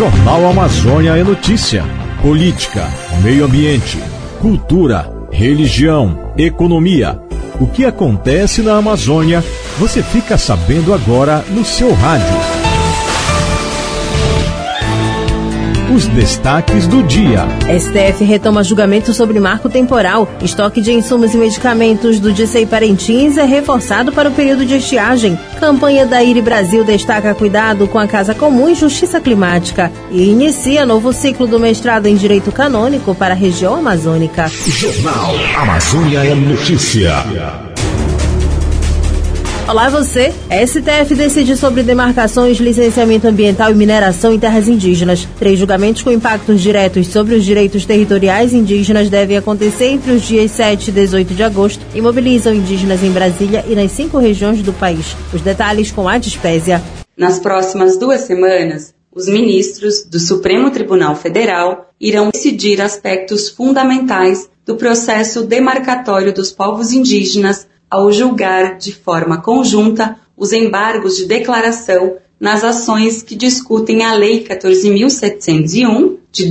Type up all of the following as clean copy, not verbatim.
Jornal Amazônia é notícia. Política, meio ambiente, cultura, religião, economia. O que acontece na Amazônia, você fica sabendo agora no seu rádio. Os destaques do dia. STF retoma julgamento sobre marco temporal. Estoque de insumos e medicamentos do Dicey Parintins é reforçado para o período de estiagem. Campanha da IRI Brasil destaca cuidado com a Casa Comum e Justiça Climática. E inicia novo ciclo do mestrado em Direito Canônico para a região amazônica. Jornal Amazônia é notícia. Olá você! A STF decide sobre demarcações, licenciamento ambiental e mineração em terras indígenas. 3 julgamentos com impactos diretos sobre os direitos territoriais indígenas devem acontecer entre os dias 7 e 18 de agosto e mobilizam indígenas em Brasília e nas 5 regiões do país. Os detalhes com a Dispésia. Nas próximas 2 semanas, os ministros do Supremo Tribunal Federal irão decidir aspectos fundamentais do processo demarcatório dos povos indígenas ao julgar de forma conjunta os embargos de declaração nas ações que discutem a Lei 14.701, de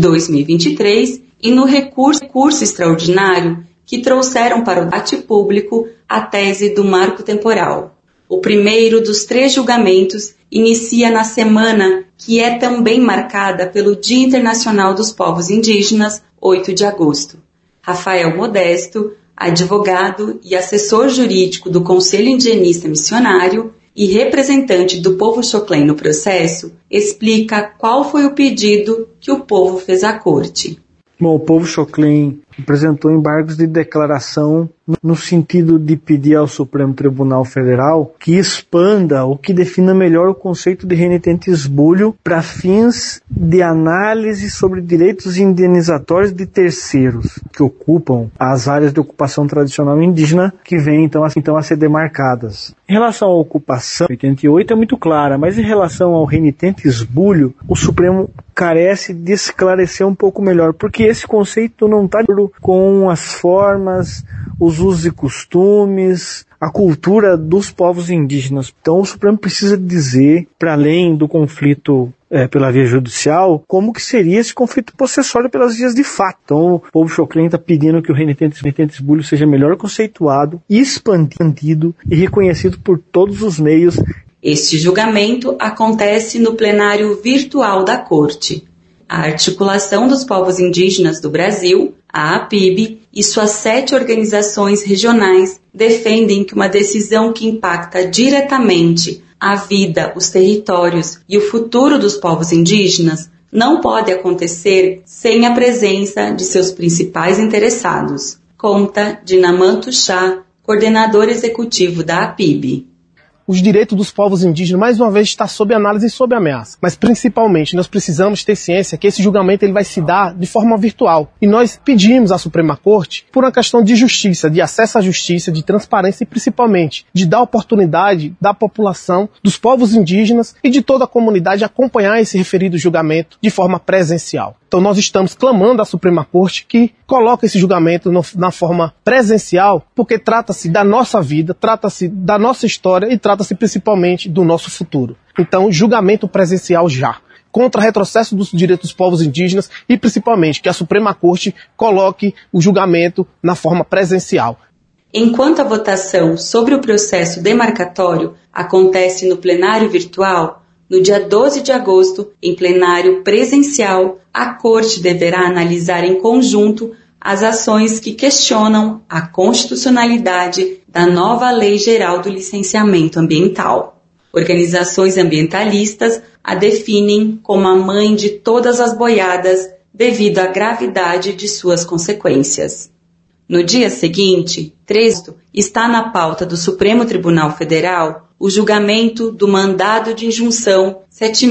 2023, e no recurso extraordinário que trouxeram para o debate público a tese do marco temporal. O primeiro dos 3 julgamentos inicia na semana que é também marcada pelo Dia Internacional dos Povos Indígenas, 8 de agosto. Rafael Modesto, advogado e assessor jurídico do Conselho Indigenista Missionário e representante do povo Xoclen no processo, explica qual foi o pedido que o povo fez à corte. Bom, o povo Xoclen apresentou embargos de declaração no sentido de pedir ao Supremo Tribunal Federal que expanda ou que defina melhor o conceito de renitente esbulho para fins de análise sobre direitos indenizatórios de terceiros que ocupam as áreas de ocupação tradicional indígena que vêm então a ser demarcadas. Em relação à ocupação, 88 é muito clara, mas em relação ao renitente esbulho, o Supremo carece de esclarecer um pouco melhor, porque esse conceito não está com as formas, os usos e costumes, a cultura dos povos indígenas. Então o Supremo precisa dizer, para além do conflito pela via judicial, como que seria esse conflito possessório pelas vias de fato. Então o povo Xoclen está pedindo que o renitente esbulho seja melhor conceituado, expandido e reconhecido por todos os meios. Este julgamento acontece no plenário virtual da Corte. A Articulação dos Povos Indígenas do Brasil, a APIB, e suas 7 organizações regionais defendem que uma decisão que impacta diretamente a vida, os territórios e o futuro dos povos indígenas não pode acontecer sem a presença de seus principais interessados. Conta Dinaman Tuxá, coordenador executivo da APIB. Os direitos dos povos indígenas, mais uma vez, está sob análise e sob ameaça. Mas, principalmente, nós precisamos ter ciência que esse julgamento ele vai se dar de forma virtual. E nós pedimos à Suprema Corte por uma questão de justiça, de acesso à justiça, de transparência e, principalmente, de dar oportunidade da população, dos povos indígenas e de toda a comunidade acompanhar esse referido julgamento de forma presencial. Então nós estamos clamando à Suprema Corte que coloque esse julgamento na forma presencial, porque trata-se da nossa vida, trata-se da nossa história e trata-se principalmente do nosso futuro. Então, julgamento presencial já. Contra retrocesso dos direitos dos povos indígenas e principalmente que a Suprema Corte coloque o julgamento na forma presencial. Enquanto a votação sobre o processo demarcatório acontece no plenário virtual, no dia 12 de agosto, em plenário presencial, a Corte deverá analisar em conjunto as ações que questionam a constitucionalidade da nova Lei Geral do Licenciamento Ambiental. Organizações ambientalistas a definem como a mãe de todas as boiadas devido à gravidade de suas consequências. No dia seguinte, 13, está na pauta do Supremo Tribunal Federal o julgamento do mandado de injunção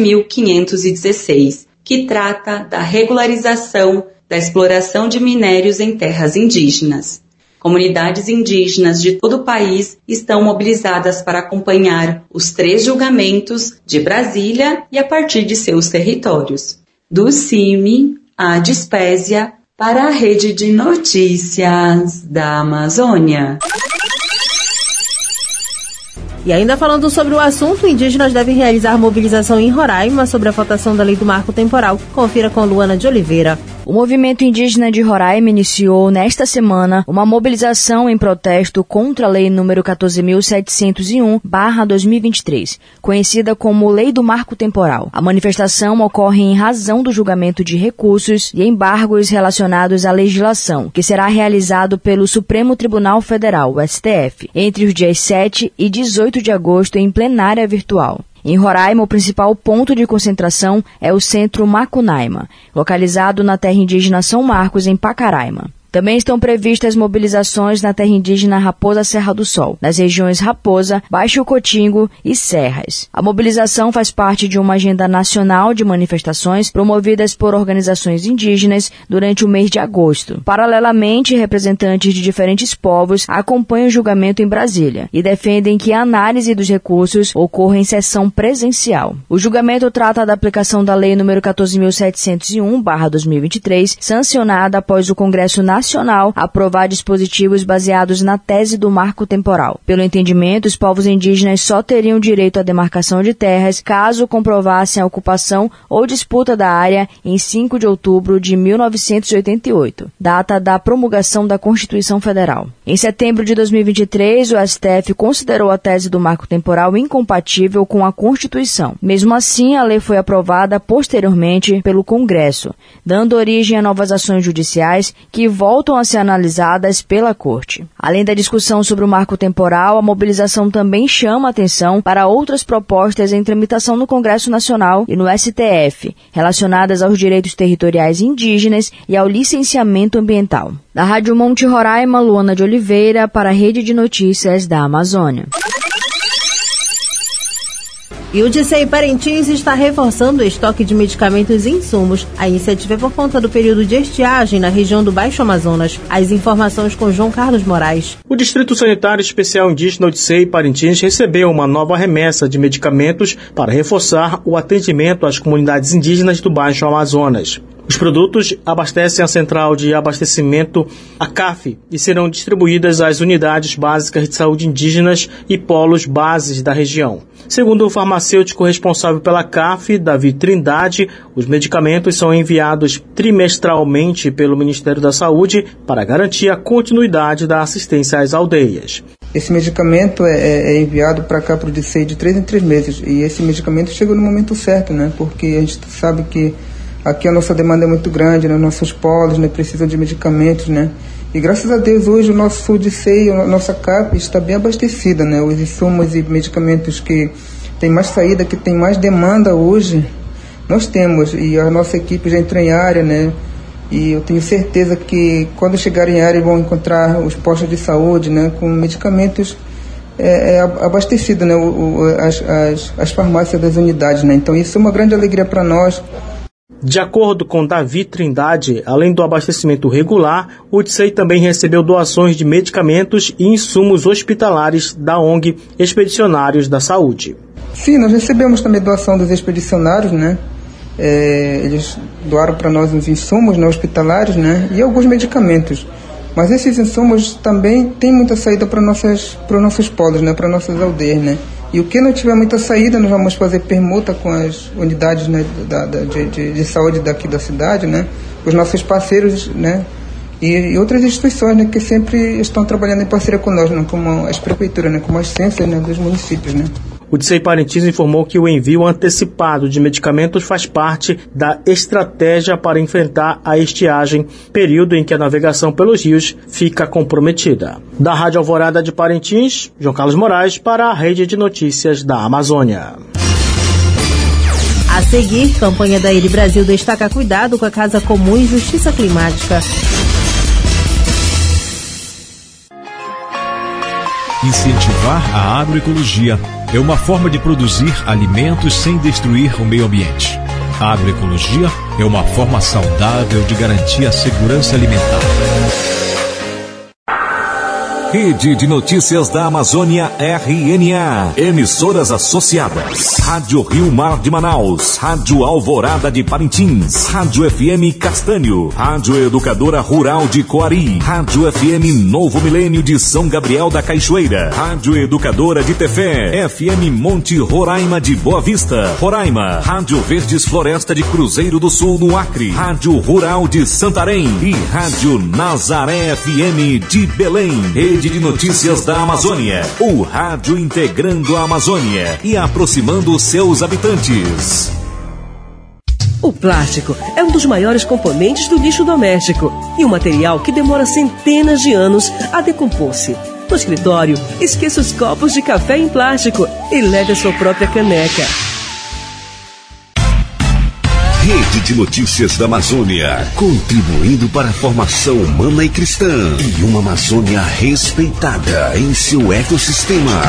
7.516, que trata da regularização da exploração de minérios em terras indígenas. Comunidades indígenas de todo o país estão mobilizadas para acompanhar os 3 julgamentos de Brasília e a partir de seus territórios. Do CIMI, a Dispésia, para a Rede de Notícias da Amazônia. E ainda falando sobre o assunto, indígenas devem realizar mobilização em Roraima sobre a votação da Lei do Marco Temporal. Confira com Luana de Oliveira. O movimento indígena de Roraima iniciou nesta semana uma mobilização em protesto contra a Lei número 14.701/2023, conhecida como Lei do Marco Temporal. A manifestação ocorre em razão do julgamento de recursos e embargos relacionados à legislação, que será realizado pelo Supremo Tribunal Federal, o STF, entre os dias 7 e 18 de agosto em plenária virtual. Em Roraima, o principal ponto de concentração é o Centro Macunaíma, localizado na terra indígena São Marcos, em Pacaraima. Também estão previstas mobilizações na terra indígena Raposa Serra do Sol, nas regiões Raposa, Baixo Cotingo e Serras. A mobilização faz parte de uma agenda nacional de manifestações promovidas por organizações indígenas durante o mês de agosto. Paralelamente, representantes de diferentes povos acompanham o julgamento em Brasília e defendem que a análise dos recursos ocorra em sessão presencial. O julgamento trata da aplicação da Lei nº 14.701/2023, sancionada após o Congresso Nacional aprovar dispositivos baseados na tese do marco temporal. Pelo entendimento, os povos indígenas só teriam direito à demarcação de terras caso comprovassem a ocupação ou disputa da área em 5 de outubro de 1988, data da promulgação da Constituição Federal. Em setembro de 2023, o STF considerou a tese do marco temporal incompatível com a Constituição. Mesmo assim, a lei foi aprovada posteriormente pelo Congresso, dando origem a novas ações judiciais que voltam a ser analisadas pela Corte. Além da discussão sobre o marco temporal, a mobilização também chama atenção para outras propostas em tramitação no Congresso Nacional e no STF, relacionadas aos direitos territoriais indígenas e ao licenciamento ambiental. Da Rádio Monte Roraima, Luana de Oliveira, para a Rede de Notícias da Amazônia. E o DCEI Parintins está reforçando o estoque de medicamentos e insumos. A iniciativa é por conta do período de estiagem na região do Baixo Amazonas. As informações com João Carlos Moraes. O Distrito Sanitário Especial Indígena DCEI Parintins recebeu uma nova remessa de medicamentos para reforçar o atendimento às comunidades indígenas do Baixo Amazonas. Os produtos abastecem a Central de Abastecimento, a CAF, e serão distribuídas às unidades básicas de saúde indígenas e polos bases da região. Segundo o farmacêutico responsável pela CAF, Davi Trindade, os medicamentos são enviados trimestralmente pelo Ministério da Saúde para garantir a continuidade da assistência às aldeias. Esse medicamento é enviado para cá para o DCEI de 3 em 3 meses, e esse medicamento chega no momento certo, né? Porque a gente sabe que aqui a nossa demanda é muito grande, né? Nossos polos, né, precisam de medicamentos, né? E graças a Deus hoje o nosso DCEI, a nossa CAP está bem abastecida, né? Os insumos e medicamentos que tem mais saída, que tem mais demanda hoje, nós temos. E a nossa equipe já entrou em área, né? E eu tenho certeza que quando chegarem em área vão encontrar os postos de saúde, né, com medicamentos abastecidos, né? As farmácias das unidades, né? Então isso é uma grande alegria para nós. De acordo com Davi Trindade, além do abastecimento regular, o DCEI também recebeu doações de medicamentos e insumos hospitalares da ONG Expedicionários da Saúde. Sim, nós recebemos também doação dos expedicionários, né? Eles doaram para nós uns insumos, né, hospitalares, né, e alguns medicamentos. Mas esses insumos também têm muita saída para os nossos polos, né, para nossas aldeias, né? E o que não tiver muita saída, nós vamos fazer permuta com as unidades, né, de saúde daqui da cidade, né, os nossos parceiros, né, e outras instituições, né, que sempre estão trabalhando em parceria conosco, né, como as prefeituras, né, como as ciências, né, dos municípios, né. O DCEI Parintins informou que o envio antecipado de medicamentos faz parte da estratégia para enfrentar a estiagem, período em que a navegação pelos rios fica comprometida. Da Rádio Alvorada de Parintins, João Carlos Moraes para a Rede de Notícias da Amazônia. A seguir, campanha da Ele Brasil destaca cuidado com a Casa Comum e Justiça Climática. Incentivar a agroecologia é uma forma de produzir alimentos sem destruir o meio ambiente. A agroecologia é uma forma saudável de garantir a segurança alimentar. Rede de Notícias da Amazônia, RNA. Emissoras associadas. Rádio Rio Mar de Manaus. Rádio Alvorada de Parintins. Rádio FM Castanho. Rádio Educadora Rural de Coari. Rádio FM Novo Milênio de São Gabriel da Cachoeira. Rádio Educadora de Tefé. FM Monte Roraima de Boa Vista, Roraima. Rádio Verdes Floresta de Cruzeiro do Sul, no Acre. Rádio Rural de Santarém. E Rádio Nazaré FM de Belém. Rede de Notícias da Amazônia. O rádio integrando a Amazônia e aproximando seus habitantes. O plástico é um dos maiores componentes do lixo doméstico e um material que demora centenas de anos a decompor-se. No escritório, esqueça os copos de café em plástico e leve a sua própria caneca. Rede de Notícias da Amazônia, contribuindo para a formação humana e cristã e uma Amazônia respeitada em seu ecossistema.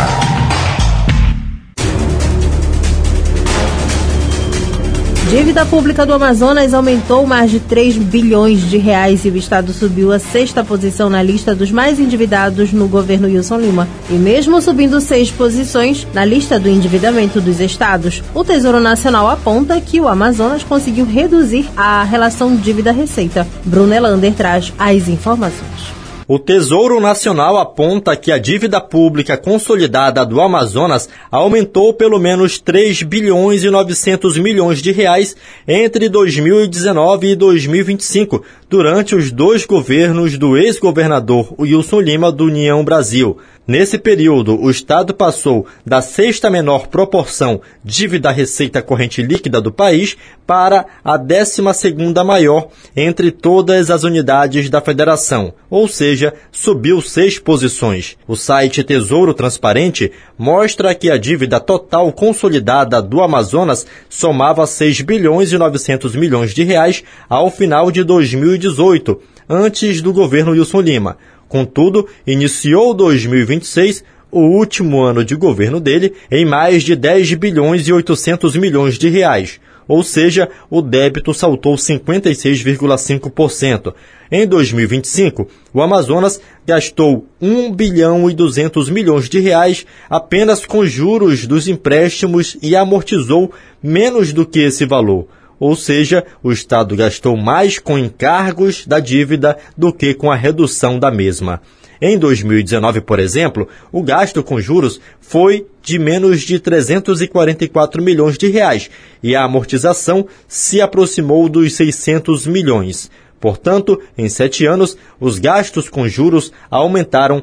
Dívida pública do Amazonas aumentou mais de 3 bilhões de reais e o estado subiu à 6ª posição na lista dos mais endividados no governo Wilson Lima. E mesmo subindo 6 posições na lista do endividamento dos estados, o Tesouro Nacional aponta que o Amazonas conseguiu reduzir a relação dívida-receita. Bruno Elander traz as informações. O Tesouro Nacional aponta que a dívida pública consolidada do Amazonas aumentou pelo menos 3 bilhões e 900 milhões de reais entre 2019 e 2025, durante os 2 governos do ex-governador Wilson Lima do União Brasil. Nesse período, o Estado passou da 6ª menor proporção dívida-receita corrente líquida do país para a 12ª maior entre todas as unidades da federação, ou seja, subiu 6 posições. O site Tesouro Transparente mostra que a dívida total consolidada do Amazonas somava 6 bilhões e 900 milhões de reais ao final de 2018, antes do governo Wilson Lima. Contudo, iniciou 2026, o último ano de governo dele, em mais de 10 bilhões e 800 milhões de reais. Ou seja, o débito saltou 56,5%. Em 2025, o Amazonas gastou 1 bilhão e 200 milhões de reais apenas com juros dos empréstimos e amortizou menos do que esse valor. Ou seja, o Estado gastou mais com encargos da dívida do que com a redução da mesma. Em 2019, por exemplo, o gasto com juros foi de menos de 344 milhões de reais e a amortização se aproximou dos 600 milhões. Portanto, em 7 anos, os gastos com juros aumentaram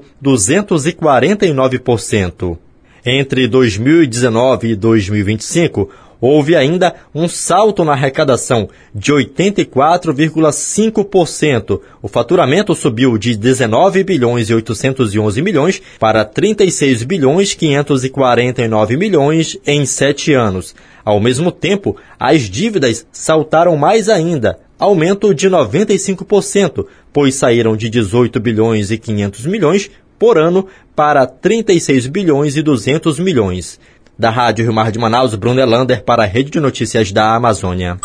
249%. Entre 2019 e 2025, houve ainda um salto na arrecadação de 84,5%. O faturamento subiu de 19 bilhões e 811 milhões para 36 bilhões 549 milhões em 7 anos. Ao mesmo tempo, as dívidas saltaram mais ainda, aumento de 95%, pois saíram de 18 bilhões e 500 milhões por ano para 36 bilhões e 200 milhões. Da Rádio Rio Mar de Manaus, Bruno Elander para a Rede de Notícias da Amazônia.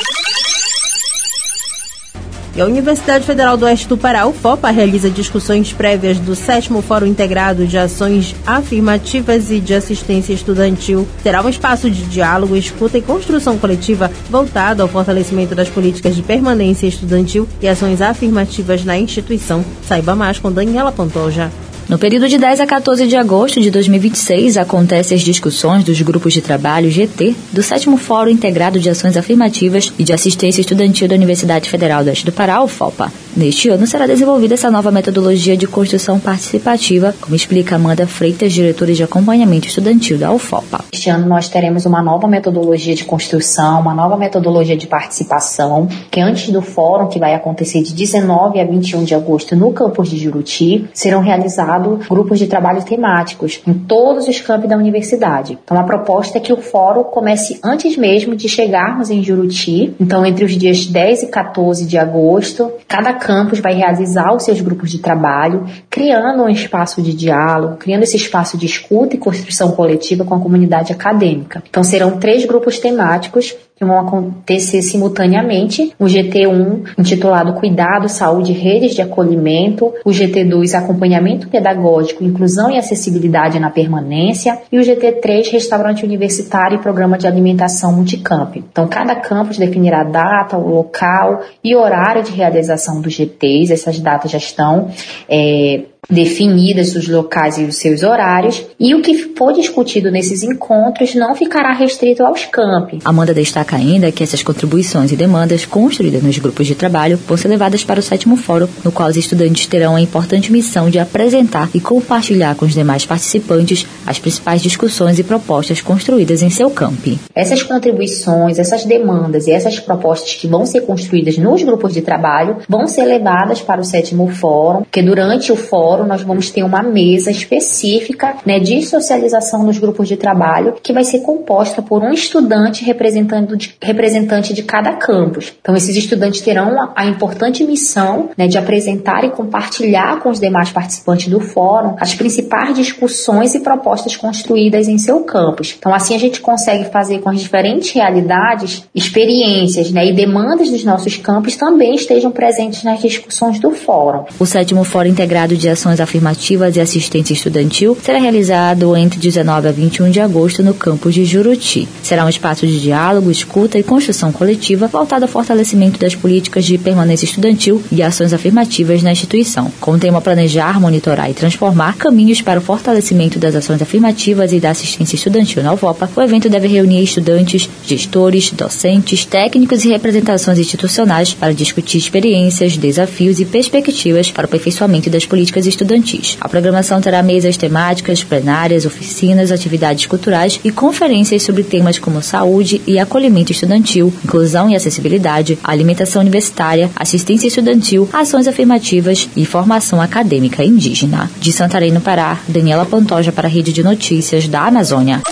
E a Universidade Federal do Oeste do Pará, UFOPA, realiza discussões prévias do 7º Fórum Integrado de Ações Afirmativas e de Assistência Estudantil. Terá um espaço de diálogo, escuta e construção coletiva voltado ao fortalecimento das políticas de permanência estudantil e ações afirmativas na instituição. Saiba mais com Daniela Pantoja. No período de 10 a 14 de agosto de 2026, acontecem as discussões dos grupos de trabalho GT do 7º Fórum Integrado de Ações Afirmativas e de Assistência Estudantil da Universidade Federal do Oeste do Pará, UFOPA. Neste ano será desenvolvida essa nova metodologia de construção participativa, como explica Amanda Freitas, diretora de acompanhamento estudantil da UFOPA. Este ano nós teremos uma nova metodologia de construção, uma nova metodologia de participação, que antes do fórum, que vai acontecer de 19 a 21 de agosto no campus de Juruti, serão realizados grupos de trabalho temáticos em todos os campi da universidade. Então a proposta é que o fórum comece antes mesmo de chegarmos em Juruti. Então entre os dias 10 e 14 de agosto, cada campus vai realizar os seus grupos de trabalho, criando um espaço de diálogo, criando esse espaço de escuta e construção coletiva com a comunidade acadêmica. Então serão 3 grupos temáticos que vão acontecer simultaneamente. O GT1, intitulado Cuidado, Saúde e Redes de Acolhimento. O GT2, Acompanhamento Pedagógico, Inclusão e Acessibilidade na Permanência. E o GT3, Restaurante Universitário e Programa de Alimentação Multicamp. Então, cada campus definirá a data, o local e horário de realização dos GTs. Essas datas já estão definidas, os locais e os seus horários, e o que for discutido nesses encontros não ficará restrito aos campi. Amanda destaca ainda que essas contribuições e demandas construídas nos grupos de trabalho vão ser levadas para o 7º Fórum, no qual os estudantes terão a importante missão de apresentar e compartilhar com os demais participantes as principais discussões e propostas construídas em seu campi. Essas contribuições, essas demandas e essas propostas que vão ser construídas nos grupos de trabalho vão ser levadas para o 7º Fórum, porque durante o fórum nós vamos ter uma mesa específica, de socialização nos grupos de trabalho, que vai ser composta por um estudante representante de cada campus. Então, esses estudantes terão a importante missão, de apresentar e compartilhar com os demais participantes do fórum as principais discussões e propostas construídas em seu campus. Então, assim a gente consegue fazer com as diferentes realidades, experiências, e demandas dos nossos campos também estejam presentes nas discussões do fórum. O 7º Fórum Integrado de Ações Afirmativas e Assistência Estudantil será realizado entre 19 a 21 de agosto no campus de Juruti. Será um espaço de diálogo, escuta e construção coletiva voltado ao fortalecimento das políticas de permanência estudantil e ações afirmativas na instituição. Com o tema Planejar, Monitorar e Transformar caminhos para o fortalecimento das ações afirmativas e da assistência estudantil na UFOPA, o evento deve reunir estudantes, gestores, docentes, técnicos e representações institucionais para discutir experiências, desafios e perspectivas para o aperfeiçoamento das políticas estudantis. A programação terá mesas temáticas, plenárias, oficinas, atividades culturais e conferências sobre temas como saúde e acolhimento estudantil, inclusão e acessibilidade, alimentação universitária, assistência estudantil, ações afirmativas e formação acadêmica indígena. De Santarém, no Pará, Daniela Pantoja para a Rede de Notícias da Amazônia.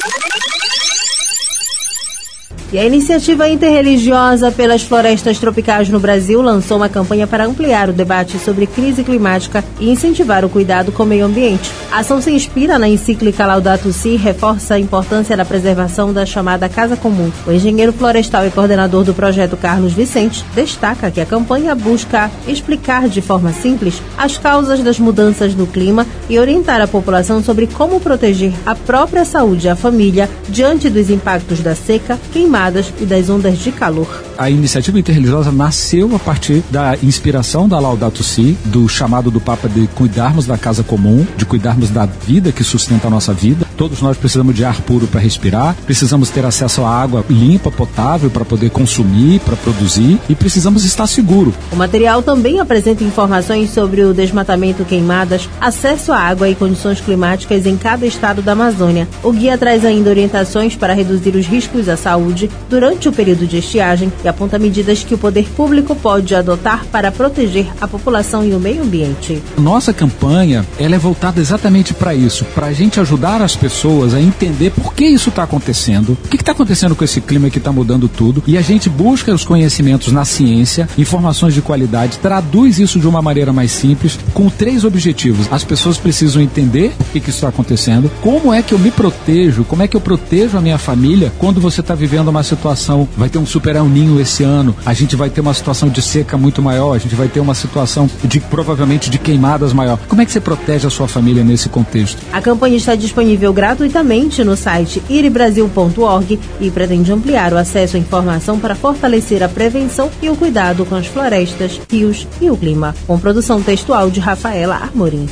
E a Iniciativa Interreligiosa pelas Florestas Tropicais no Brasil lançou uma campanha para ampliar o debate sobre crise climática e incentivar o cuidado com o meio ambiente. A ação se inspira na encíclica Laudato Si e reforça a importância da preservação da chamada Casa Comum. O engenheiro florestal e coordenador do projeto, Carlos Vicente, destaca que a campanha busca explicar de forma simples as causas das mudanças no clima e orientar a população sobre como proteger a própria saúde e a família diante dos impactos da seca, queimadas e das ondas de calor. A iniciativa interreligiosa nasceu a partir da inspiração da Laudato Si, do chamado do Papa de cuidarmos da casa comum, de cuidarmos da vida que sustenta a nossa vida. Todos nós precisamos de ar puro para respirar, precisamos ter acesso à água limpa, potável, para poder consumir, para produzir, e precisamos estar seguro. O material também apresenta informações sobre o desmatamento, queimadas, acesso à água e condições climáticas em cada estado da Amazônia. O guia traz ainda orientações para reduzir os riscos à saúde durante o período de estiagem e aponta medidas que o poder público pode adotar para proteger a população e o meio ambiente. Nossa campanha, ela é voltada exatamente para isso, para a gente ajudar as pessoas a entender por que isso está acontecendo, o que está acontecendo com esse clima que está mudando tudo, e a gente busca os conhecimentos na ciência, informações de qualidade, traduz isso de uma maneira mais simples, com 3 objetivos. As pessoas precisam entender por que isso está acontecendo, como é que eu me protejo, como é que eu protejo a minha família quando você está vivendo uma situação, vai ter um super El Niño esse ano, a gente vai ter uma situação de seca muito maior, a gente vai ter uma situação de provavelmente de queimadas maior. Como é que você protege a sua família nesse contexto? A campanha está disponível gratuitamente no site iribrasil.org e pretende ampliar o acesso à informação para fortalecer a prevenção e o cuidado com as florestas, rios e o clima. Com produção textual de Rafaela Armorim.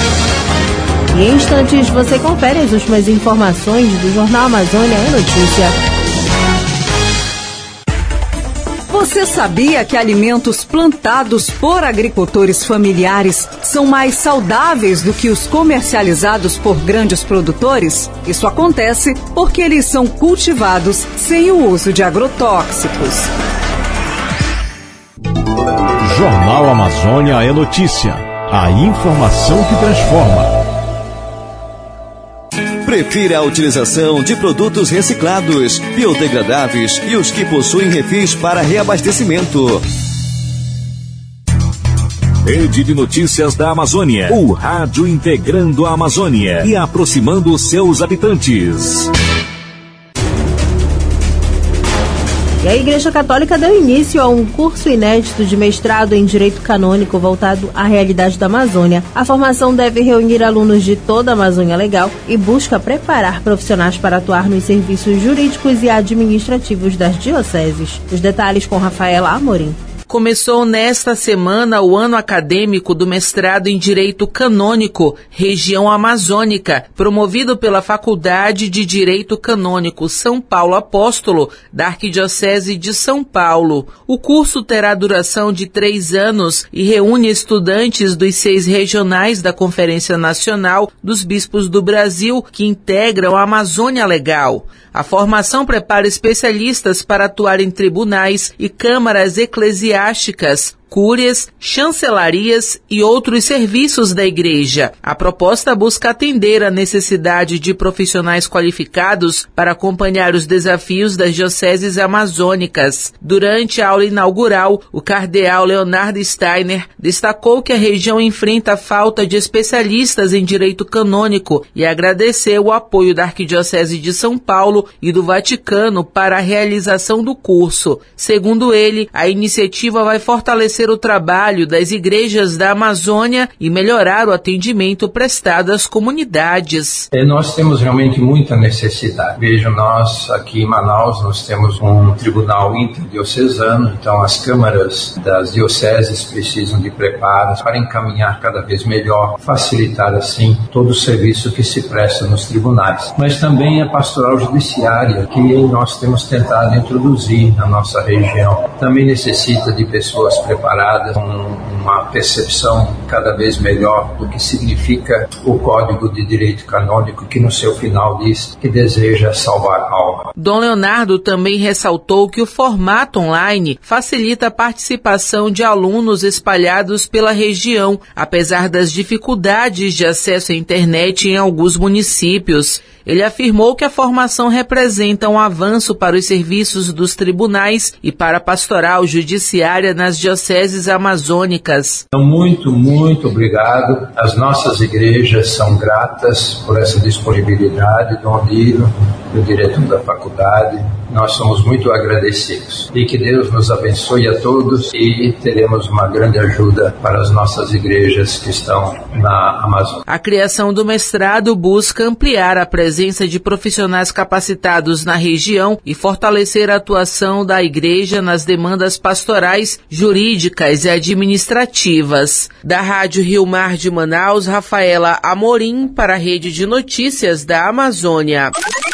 E em instantes você confere as últimas informações do Jornal Amazônia é Notícia. Você sabia que alimentos plantados por agricultores familiares são mais saudáveis do que os comercializados por grandes produtores? Isso acontece porque eles são cultivados sem o uso de agrotóxicos. Jornal Amazônia é Notícia. A informação que transforma. Prefira a utilização de produtos reciclados, biodegradáveis e os que possuem refis para reabastecimento. Rede de Notícias da Amazônia. O rádio integrando a Amazônia e aproximando seus habitantes. E a Igreja Católica deu início a um curso inédito de mestrado em Direito Canônico voltado à realidade da Amazônia. A formação deve reunir alunos de toda a Amazônia Legal e busca preparar profissionais para atuar nos serviços jurídicos e administrativos das dioceses. Os detalhes com Rafaela Amorim. Começou nesta semana o ano acadêmico do mestrado em Direito Canônico, região amazônica, promovido pela Faculdade de Direito Canônico São Paulo Apóstolo, da Arquidiocese de São Paulo. O curso terá duração de 3 anos e reúne estudantes dos 6 regionais da Conferência Nacional dos Bispos do Brasil, que integram a Amazônia Legal. A formação prepara especialistas para atuar em tribunais e câmaras eclesiásticas, cúrias, chancelarias e outros serviços da Igreja. A proposta busca atender à necessidade de profissionais qualificados para acompanhar os desafios das dioceses amazônicas. Durante a aula inaugural, o cardeal Leonardo Steiner destacou que a região enfrenta a falta de especialistas em direito canônico e agradeceu o apoio da Arquidiocese de São Paulo e do Vaticano para a realização do curso. Segundo ele, a iniciativa vai fortalecer o trabalho das igrejas da Amazônia e melhorar o atendimento prestado às comunidades. Nós temos realmente muita necessidade. Veja, nós aqui em Manaus, nós temos um tribunal interdiocesano, então as câmaras das dioceses precisam de preparos para encaminhar cada vez melhor, facilitar assim todo o serviço que se presta nos tribunais. Mas também a pastoral judiciária, que nós temos tentado introduzir na nossa região, também necessita de pessoas preparadas, uma percepção cada vez melhor do que significa o Código de Direito Canônico, que no seu final diz que deseja salvar a alma. Dom Leonardo também ressaltou que o formato online facilita a participação de alunos espalhados pela região, apesar das dificuldades de acesso à internet em alguns municípios. Ele afirmou que a formação representa um avanço para os serviços dos tribunais e para a pastoral judiciária nas dioceses amazônicas. Então, muito obrigado. As nossas igrejas são gratas por essa disponibilidade do Ondino, do diretor da faculdade. Nós somos muito agradecidos. E que Deus nos abençoe a todos e teremos uma grande ajuda para as nossas igrejas que estão na Amazônia. A criação do mestrado busca ampliar a presença de profissionais capacitados na região e fortalecer a atuação da Igreja nas demandas pastorais, jurídicas e administrativas. Da Rádio Rio Mar de Manaus, Rafaela Amorim para a Rede de Notícias da Amazônia.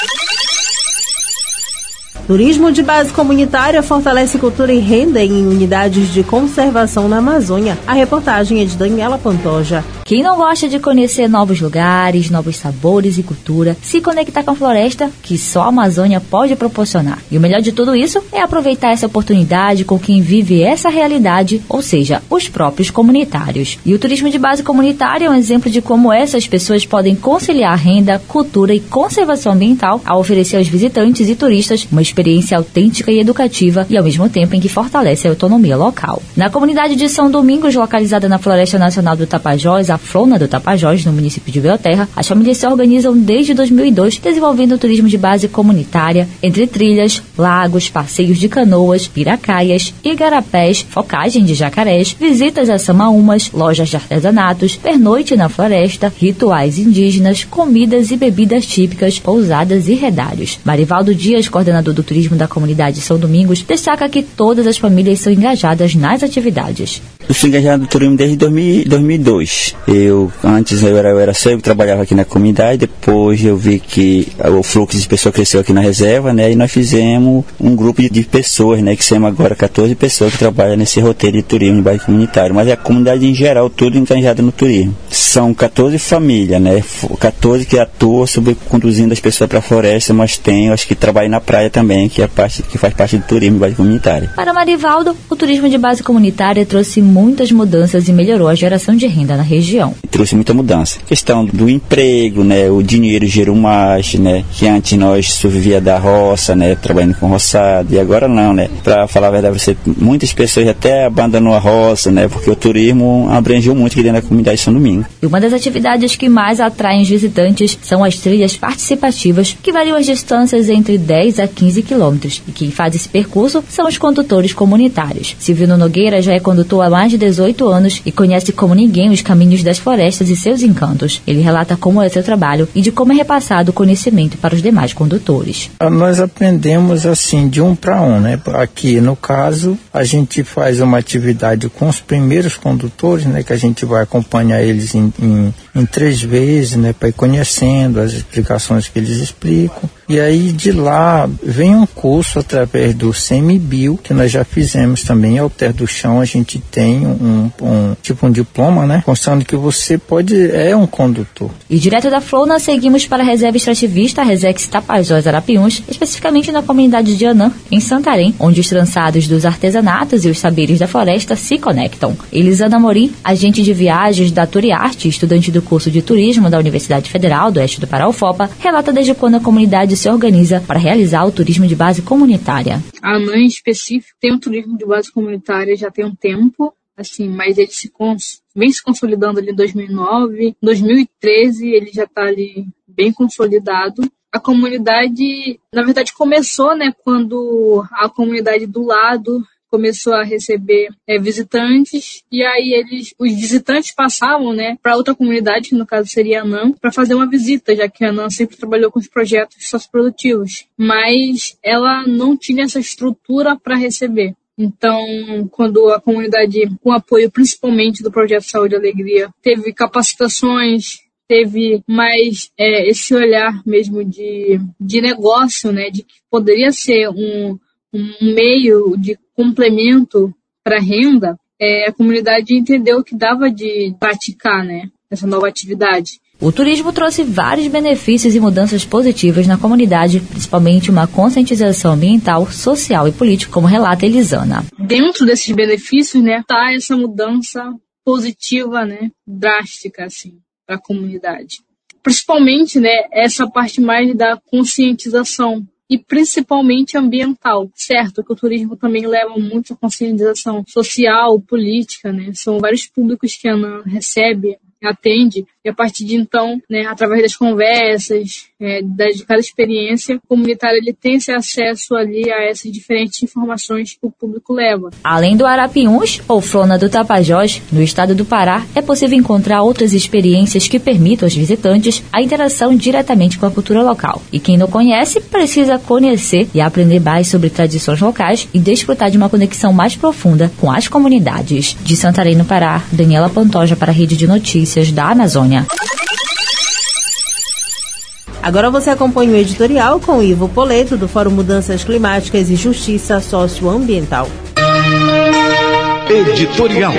Turismo de base comunitária fortalece cultura e renda em unidades de conservação na Amazônia. A reportagem é de Daniela Pantoja. Quem não gosta de conhecer novos lugares, novos sabores e cultura, se conectar com a floresta que só a Amazônia pode proporcionar. E o melhor de tudo isso é aproveitar essa oportunidade com quem vive essa realidade, ou seja, os próprios comunitários. E o turismo de base comunitária é um exemplo de como essas pessoas podem conciliar renda, cultura e conservação ambiental ao oferecer aos visitantes e turistas uma experiência autêntica e educativa e ao mesmo tempo em que fortalece a autonomia local. Na comunidade de São Domingos, localizada na Floresta Nacional do Tapajós, a Flona do Tapajós, no município de Belterra, as famílias se organizam desde 2002, desenvolvendo o turismo de base comunitária entre trilhas, lagos, passeios de canoas, piracaias, igarapés, focagem de jacarés, visitas a samaúmas, lojas de artesanatos, pernoite na floresta, rituais indígenas, comidas e bebidas típicas, pousadas e redários. Marivaldo Dias, coordenador do turismo da comunidade São Domingos, destaca que todas as famílias são engajadas nas atividades. Eu fui engajado no turismo desde 2002. Antes eu era cego, trabalhava aqui na comunidade, depois eu vi que o fluxo de pessoas cresceu aqui na reserva, né, e nós fizemos um grupo de pessoas, né, que somos agora 14 pessoas que trabalham nesse roteiro de turismo de bairro comunitário, mas é a comunidade em geral, tudo engajado no turismo. São 14 famílias, né, 14 que atuam conduzindo as pessoas para a floresta, mas tem, acho que trabalham na praia também, que faz parte do turismo de base comunitária. Para Marivaldo, o turismo de base comunitária trouxe muitas mudanças e melhorou a geração de renda na região. Trouxe muita mudança. Questão do emprego, né? O dinheiro gerou mais, né? Que antes nós sobrevivia da roça, né? Trabalhando com roçado, e agora não, né? Para falar a verdade, muitas pessoas até abandonou a roça, né? Porque o turismo abrangeu muito aqui dentro da comunidade de São Domingos. E uma das atividades que mais atraem os visitantes são as trilhas participativas, que variam as distâncias entre 10 a 15 quilômetros. E quem faz esse percurso são os condutores comunitários. Silvino Nogueira já é condutor há mais de 18 anos e conhece como ninguém os caminhos das florestas e seus encantos. Ele relata como é seu trabalho e de como é repassado o conhecimento para os demais condutores. Nós aprendemos assim, de um para um, né? Aqui, no caso, a gente faz uma atividade com os primeiros condutores, né? Que a gente vai acompanhar eles em 3 vezes, né? Para ir conhecendo as explicações que eles explicam. E aí, de lá, vem um curso através do CMBio, que nós já fizemos também. Ao ter do chão, a gente tem um diploma, né? Constando que você é um condutor. E direto da Flona, seguimos para a reserva extrativista, a Resex Tapajós Arapiuns, especificamente na comunidade de Anã, em Santarém, onde os trançados dos artesanatos e os saberes da floresta se conectam. Elisana Amorim, agente de viagens da Turiarte, estudante do curso de turismo da Universidade Federal do Oeste do Pará, UFOPA, relata desde quando a comunidade se organiza para realizar o turismo de base comunitária. A Anã, em específico, tem um turismo de base comunitária já tem um tempo, assim, mas ele vem se consolidando ali em 2009, 2013 ele já está ali bem consolidado. A comunidade, na verdade, começou, né, quando a comunidade do lado começou a receber visitantes, e aí os visitantes passavam, né, para outra comunidade, que no caso seria a Anã, para fazer uma visita, já que a Anã sempre trabalhou com os projetos socioprodutivos, mas ela não tinha essa estrutura para receber. Então, quando a comunidade, com apoio principalmente do Projeto Saúde e Alegria, teve capacitações, teve mais esse olhar mesmo de negócio, né, de que poderia ser um meio de complemento para a renda, a comunidade entendeu que dava de praticar, né, essa nova atividade. O turismo trouxe vários benefícios e mudanças positivas na comunidade, principalmente uma conscientização ambiental, social e política, como relata Elisana. Dentro desses benefícios, né, tá essa mudança positiva, né, drástica, assim, para a comunidade. Principalmente, né, essa parte mais da conscientização e principalmente ambiental. Certo que o turismo também leva muito a conscientização social, política, né, são vários públicos que a Anã recebe, atende, e a partir de então, né, através das conversas, de cada experiência comunitária, ele tem esse acesso ali a essas diferentes informações que o público leva. Além do Arapiuns ou Flona do Tapajós, no estado do Pará, é possível encontrar outras experiências que permitam aos visitantes a interação diretamente com a cultura local. E quem não conhece, precisa conhecer e aprender mais sobre tradições locais e desfrutar de uma conexão mais profunda com as comunidades. De Santarém, no Pará, Daniela Pantoja para a Rede de Notícias da Amazônia. Agora você acompanha o editorial com Ivo Poleto, do Fórum Mudanças Climáticas e Justiça Socioambiental. Editorial.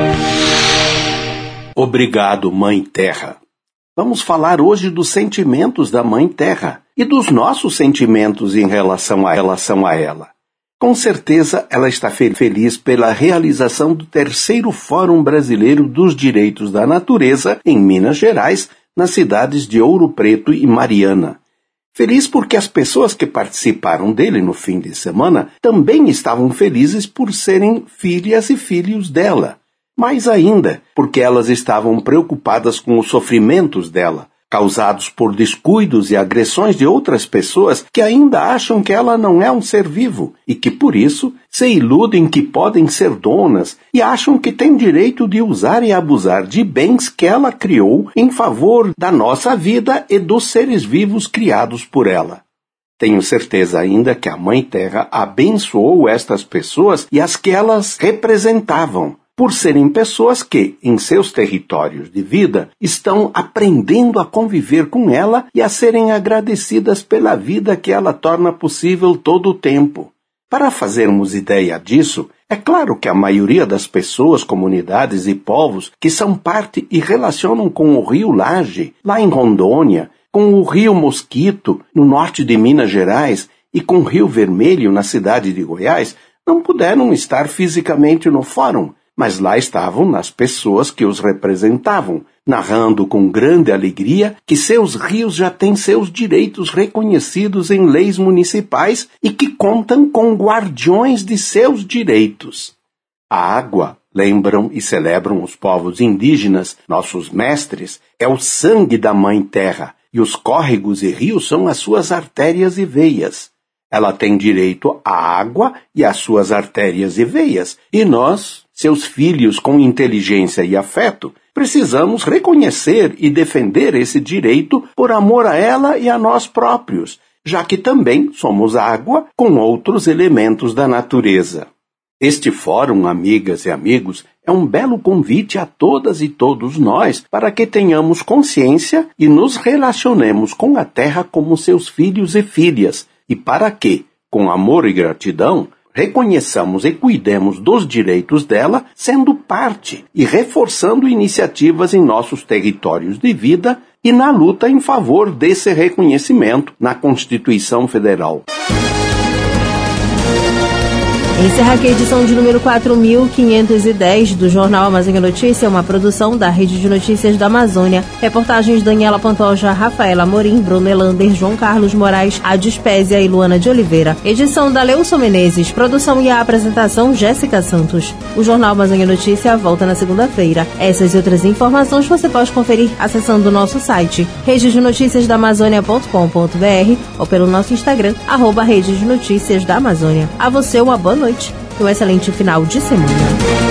Obrigado, Mãe Terra. Vamos falar hoje dos sentimentos da Mãe Terra e dos nossos sentimentos em relação a ela. Com certeza, ela está feliz pela realização do 3º Fórum Brasileiro dos Direitos da Natureza em Minas Gerais, nas cidades de Ouro Preto e Mariana. Feliz porque as pessoas que participaram dele no fim de semana também estavam felizes por serem filhas e filhos dela. Mais ainda, porque elas estavam preocupadas com os sofrimentos dela, causados por descuidos e agressões de outras pessoas que ainda acham que ela não é um ser vivo e que, por isso, se iludem que podem ser donas e acham que têm direito de usar e abusar de bens que ela criou em favor da nossa vida e dos seres vivos criados por ela. Tenho certeza ainda que a Mãe Terra abençoou estas pessoas e as que elas representavam, por serem pessoas que, em seus territórios de vida, estão aprendendo a conviver com ela e a serem agradecidas pela vida que ela torna possível todo o tempo. Para fazermos ideia disso, é claro que a maioria das pessoas, comunidades e povos que são parte e relacionam com o Rio Laje, lá em Rondônia, com o Rio Mosquito, no norte de Minas Gerais, e com o Rio Vermelho, na cidade de Goiás, não puderam estar fisicamente no fórum, mas lá estavam nas pessoas que os representavam, narrando com grande alegria que seus rios já têm seus direitos reconhecidos em leis municipais e que contam com guardiões de seus direitos. A água, lembram e celebram os povos indígenas, nossos mestres, é o sangue da Mãe Terra, e os córregos e rios são as suas artérias e veias. Ela tem direito à água e às suas artérias e veias, e nós, seus filhos com inteligência e afeto, precisamos reconhecer e defender esse direito por amor a ela e a nós próprios, já que também somos água com outros elementos da natureza. Este fórum, amigas e amigos, é um belo convite a todas e todos nós para que tenhamos consciência e nos relacionemos com a terra como seus filhos e filhas, e para que, com amor e gratidão, reconheçamos e cuidemos dos direitos dela, sendo parte e reforçando iniciativas em nossos territórios de vida e na luta em favor desse reconhecimento na Constituição Federal. Encerra aqui a edição de número 4.510 do Jornal Amazônia Notícia, uma produção da Rede de Notícias da Amazônia. Reportagens Daniela Pantoja, Rafaela Amorim, Bruno Elander, João Carlos Moraes, Adispésia e Luana de Oliveira. Edição da Leilson Menezes, produção e a apresentação Jéssica Santos. O Jornal Amazônia Notícia volta na segunda-feira. Essas e outras informações você pode conferir acessando o nosso site redesdenoticiasdaamazônia.com.br ou pelo nosso Instagram, @Redes de Notícias da Amazônia. A você uma boa noite e um excelente final de semana.